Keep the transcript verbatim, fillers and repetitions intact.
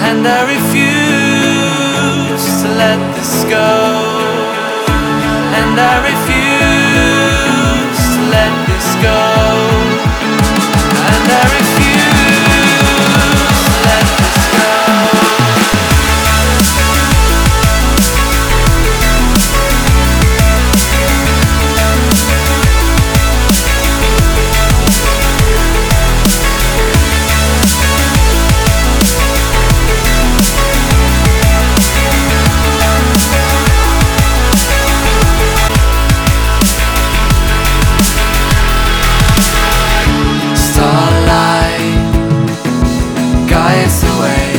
and I refuse to let this go, and I refuse to let this go, and I refuse to let this go. Starlight guides the way.